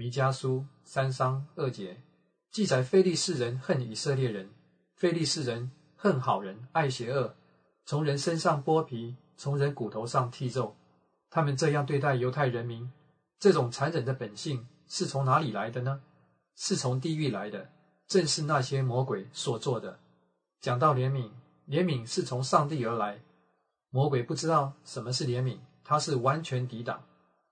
弥迦书3章2节记载非利士人恨以色列人，非利士人恨好人，爱邪恶，从人身上剥皮，从人骨头上剔肉。他们这样对待犹太人民，这种残忍的本性是从哪里来的呢？是从地狱来的，正是那些魔鬼所做的。讲到怜悯，怜悯是从上帝而来，魔鬼不知道什么是怜悯，他是完全抵挡。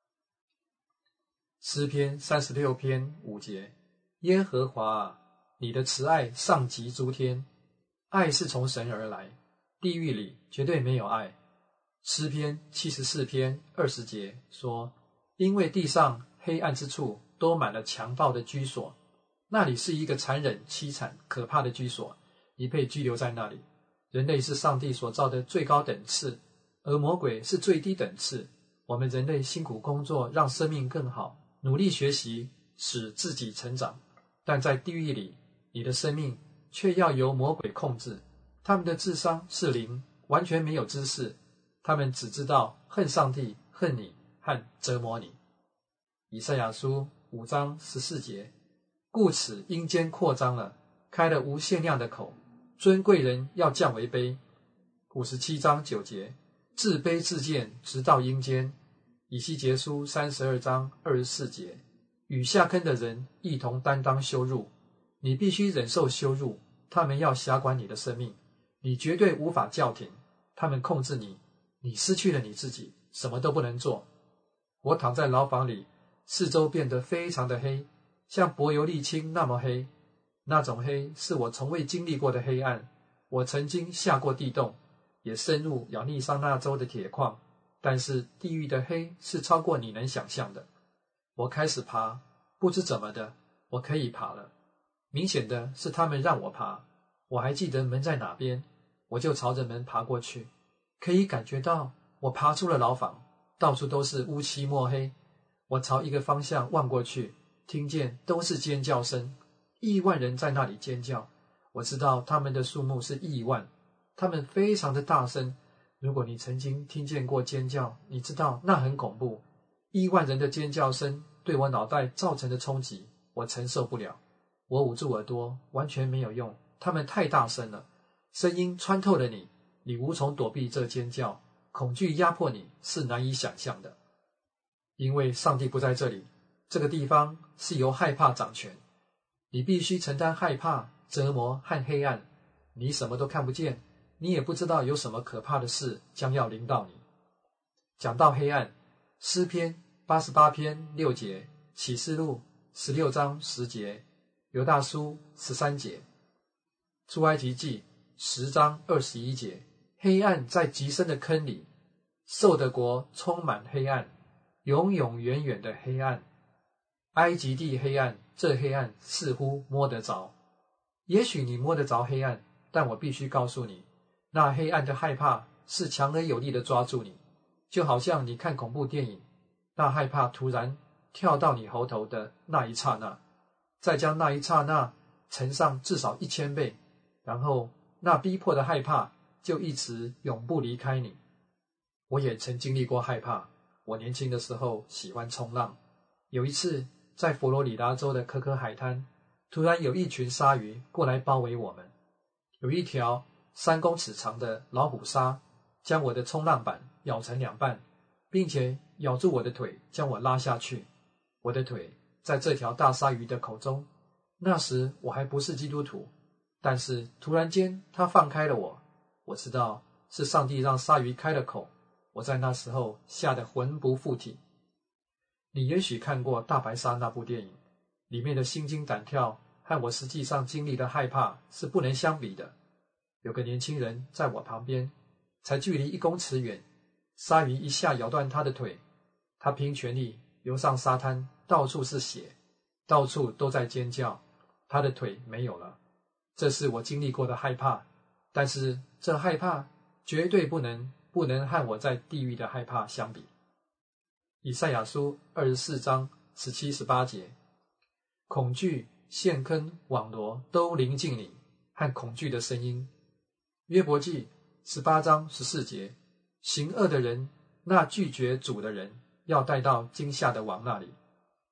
诗篇36篇5节，耶和华啊，你的慈爱上及诸天。爱是从神而来，地狱里绝对没有爱。诗篇74篇20节说，因为地上黑暗之处都满了强暴的居所，那里是一个残忍、凄惨、可怕的居所，你被拘留在那里。人类是上帝所造的最高等次，而魔鬼是最低等次。我们人类辛苦工作，让生命更好，努力学习，使自己成长，但在地狱里，你的生命却要由魔鬼控制。他们的智商是0，完全没有知识，他们只知道恨上帝、恨你和折磨你。以赛亚书5章14节，故此阴间扩张了，开了无限量的口，尊贵人要降为卑。57章9节，自卑自贱，直到阴间。以西结书32章24节，与下坑的人一同担当羞辱。你必须忍受羞辱，他们要辖管你的生命，你绝对无法叫停，他们控制你，你失去了你自己，什么都不能做。我躺在牢房里，四周变得非常的黑，像柏油沥青那么黑。那种黑是我从未经历过的黑暗。我曾经下过地洞，也深入亚利桑那州的铁矿，但是地狱的黑是超过你能想象的。我开始爬，不知怎么的，我可以爬了。明显的是他们让我爬，我还记得门在哪边，我就朝着门爬过去。可以感觉到我爬出了牢房，到处都是乌漆墨黑。我朝一个方向望过去，听见都是尖叫声，亿万人在那里尖叫。我知道他们的数目是亿万，他们非常的大声。如果你曾经听见过尖叫，你知道那很恐怖。亿万人的尖叫声对我脑袋造成的冲击，我承受不了。我捂住耳朵，完全没有用，他们太大声了，声音穿透了你，你无从躲避这尖叫，恐惧压迫你是难以想象的。因为上帝不在这里，这个地方是由害怕掌权，你必须承担害怕、折磨和黑暗，你什么都看不见，你也不知道有什么可怕的事将要临到你。讲到黑暗，诗篇88篇6节，启示录16章10节，犹大书13节，出埃及记10章21节，黑暗在极深的坑里，受的国充满黑暗，永永远远的黑暗。埃及地黑暗，这黑暗似乎摸得着。也许你摸得着黑暗，但我必须告诉你，那黑暗的害怕是强而有力地抓住你，就好像你看恐怖电影，那害怕突然跳到你喉头的那一刹那，再将那一刹那乘上至少1000倍，然后那逼迫的害怕就一直永不离开你。我也曾经历过害怕，我年轻的时候喜欢冲浪，有一次在佛罗里达州的可可海滩，突然有一群鲨鱼过来包围我们，有一条3公尺长的老虎鲨将我的冲浪板咬成2半，并且咬住我的腿，将我拉下去。我的腿在这条大鲨鱼的口中，那时我还不是基督徒，但是突然间他放开了我，我知道是上帝让鲨鱼开了口，我在那时候吓得魂不附体。你也许看过《大白鲨》那部电影，里面的心惊胆跳和我实际上经历的害怕是不能相比的。有个年轻人在我旁边，才距离1公尺远，鲨鱼一下咬断他的腿，他拼全力游上沙滩，到处是血，到处都在尖叫，他的腿没有了。这是我经历过的害怕，但是这害怕绝对不能和我在地狱的害怕相比。以赛亚书24章17、18节，恐惧、陷坑、网罗都临近你，和恐惧的声音。约伯记18章14节，行恶的人，那拒绝主的人，要带到惊吓的王那里。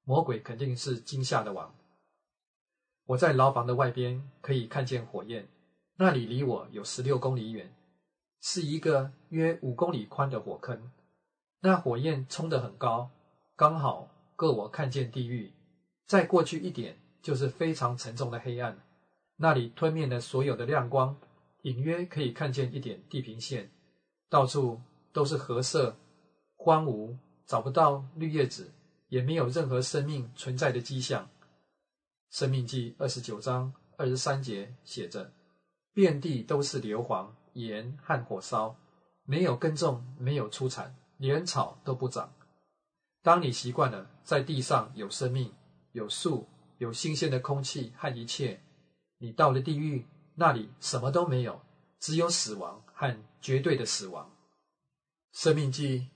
魔鬼肯定是惊吓的王。我在牢房的外边可以看见火焰，那里离我有16公里远，是一个约5公里宽的火坑。那火焰冲得很高，刚好够我看见地狱。再过去一点就是非常沉重的黑暗，那里吞灭了所有的亮光，隐约可以看见一点地平线，到处都是褐色，荒芜，找不到绿叶子，也没有任何生命存在的迹象。申命记29章23节写着，遍地都是硫磺、盐和火烧，没有耕种，没有出产，连草都不长。当你习惯了在地上有生命，有树，有新鲜的空气和一切，你到了地狱，那里什么都没有，只有死亡和绝对的死亡。申命记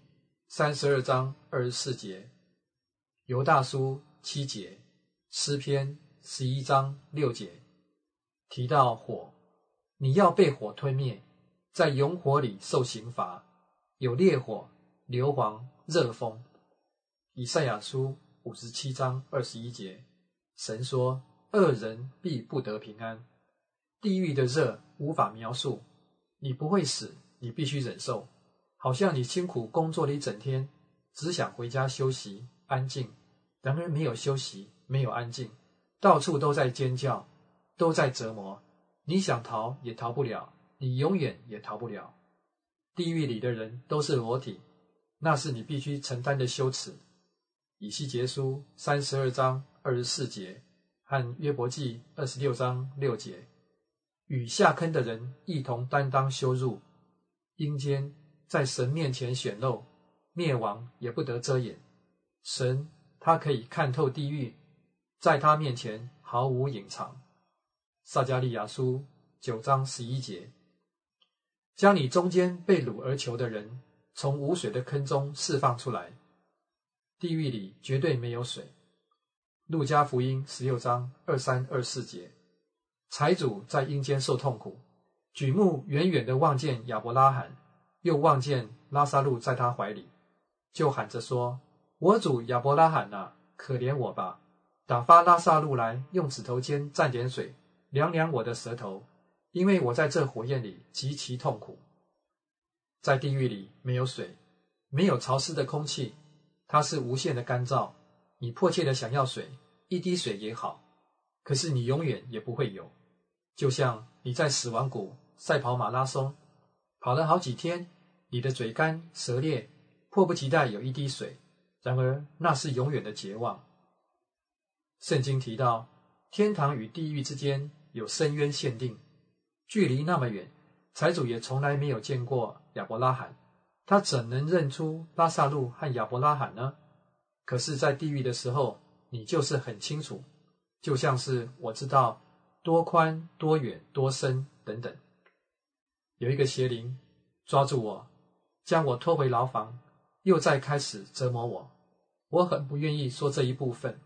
32章24节，犹大书7节，诗篇11章6节，提到火，你要被火吞灭，在永火里受刑罚，有烈火、硫磺、热风。以赛亚书57章21节，神说，恶人必不得平安。地狱的热无法描述，你不会死，你必须忍受，好像你辛苦工作了一整天，只想回家休息安静，然而没有休息，没有安静，到处都在尖叫，都在折磨，你想逃也逃不了，你永远也逃不了。地狱里的人都是裸体，那是你必须承担的羞耻。以西结书32章24节和约伯记26章6节，与下坑的人一同担当羞辱，阴间在神面前显露，灭亡也不得遮掩。神他可以看透地狱，在他面前毫无隐藏。撒迦利亚书9章11节，将你中间被掳而囚的人从无水的坑中释放出来，地狱里绝对没有水。路加福音16章23、24节，财主在阴间受痛苦，举目远远地望见亚伯拉罕，又望见拉撒路在他怀里，就喊着说，我主亚伯拉罕啊，可怜我吧，打发拉撒路来，用指头尖蘸点水，凉凉我的舌头，因为我在这火焰里极其痛苦。在地狱里没有水，没有潮湿的空气，它是无限的干燥，你迫切的想要水，一滴水也好，可是你永远也不会有。就像你在死亡谷赛跑马拉松，跑了好几天，你的嘴干舌裂，迫不及待有一滴水，然而那是永远的绝望。圣经提到，天堂与地狱之间有深渊限定，距离那么远，财主也从来没有见过亚伯拉罕，他怎能认出拉撒路和亚伯拉罕呢？可是在地狱的时候，你就是很清楚，就像是我知道多宽多远多深等等。有一个邪灵抓住我，将我拖回牢房，又再开始折磨我。我很不愿意说这一部分，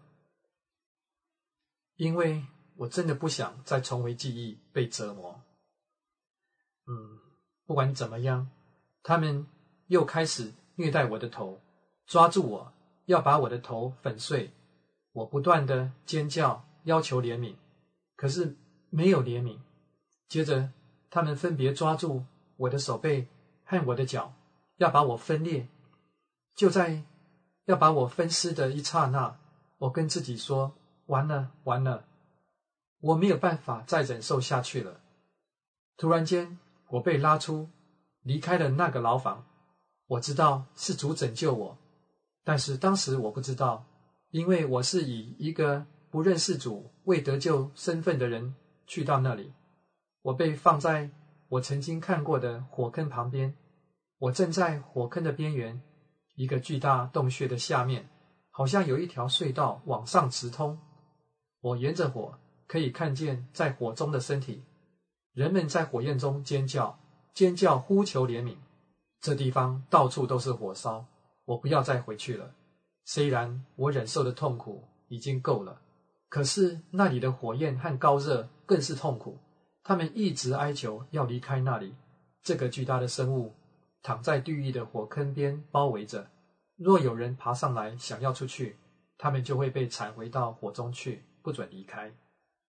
因为我真的不想再重回记忆被折磨。不管怎么样，他们又开始虐待我的头，抓住我，要把我的头粉碎。我不断的尖叫，要求怜悯，可是没有怜悯。接着他们分别抓住我的手背和我的脚，要把我分裂。就在要把我分尸的一刹那，我跟自己说，完了完了，我没有办法再忍受下去了。突然间我被拉出，离开了那个牢房。我知道是主拯救我，但是当时我不知道，因为我是以一个不认识主、未得救身份的人去到那里。我被放在我曾经看过的火坑旁边，我正在火坑的边缘，一个巨大洞穴的下面，好像有一条隧道往上直通。我沿着火可以看见在火中的身体，人们在火焰中尖叫，尖叫呼求怜悯。这地方到处都是火烧，我不要再回去了。虽然我忍受的痛苦已经够了，可是那里的火焰和高热更是痛苦。他们一直哀求要离开那里。这个巨大的生物躺在地狱的火坑边包围着，若有人爬上来想要出去， 他们就会被铲回到火中去，不准离开。